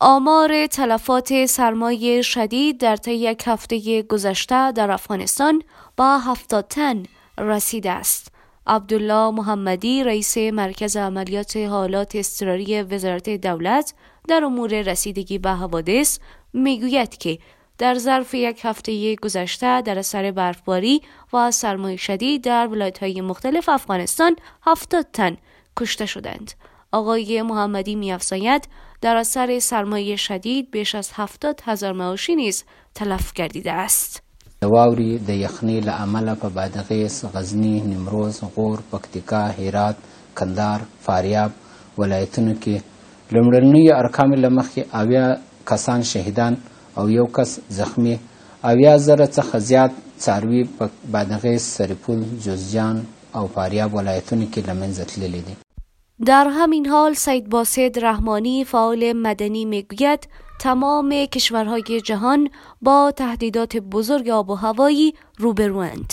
آمار تلفات سرمای شدید در طی یک هفته گذشته در افغانستان با 70 تن رسیده است. عبدالله محمدی رئیس مرکز عملیات حالات اضطراری وزارت دولت در امور رسیدگی به حوادث میگوید که در ظرف یک هفته گذشته در اثر برفباری و سرمای شدید در ولایت‌های مختلف افغانستان 70 تن کشته شدند. آقای محمدی می‌افزاید در اثر سرمای شدید بیش از 70,000 مواشی نیز تلف گردیده است. واوري د یخنۍ له امله په بادغیس، غزنی، نیمروز، غور، پکتیکا، هرات، کندهار، فاریاب ولایتونو کې لومړنیو ارقامو له مخې 80 کسان شهیدان او یو کس زخمی، 80,000 څخه زیات څاروي په بادغیس، سرپل، جوزجان او فاریاب ولایتونو کې له منځه تللي دي. در همین حال سید باسط رحمانی فعال مدنی میگوید تمام کشورهای جهان با تهدیدات بزرگ آب و هوایی روبروند.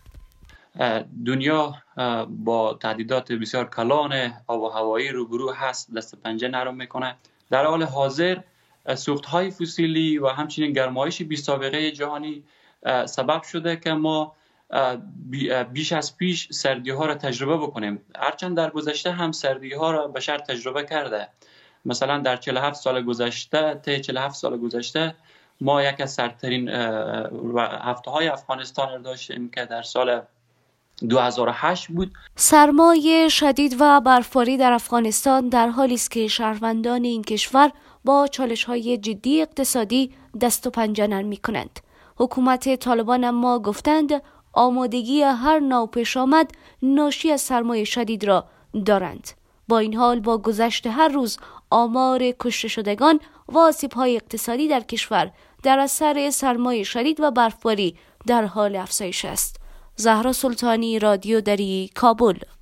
دنیا با تهدیدات بسیار کلان آب و هوایی روبرو هست، دست پنجه نرم میکنه. در حال حاضر سوختهای فسیلی و همچنین گرمایش بی سابقه جهانی سبب شده که ما بیش از پیش سردی ها را تجربه بکنیم. هرچند در گذشته هم سردی ها را بشر تجربه کرده. مثلا در 47 سال گذشته ما یک از سردترین هفته های افغانستان را داشتیم که در سال 2008 بود. سرمای شدید و برفباری در افغانستان در حالی است که شهروندان این کشور با چالش‌های جدی اقتصادی دست و پنجه نرم می‌کنند. حکومت طالبان اما گفتند آمادگی هر ناپیش آمد ناشی از سرمای شدید را دارند. با این حال با گذشت هر روز آمار کشته شدگان و آسیب‌های اقتصادی در کشور در اثر سرمای شدید و برفباری در حال افزایش است. زهرا سلطانی، رادیو دری، کابل.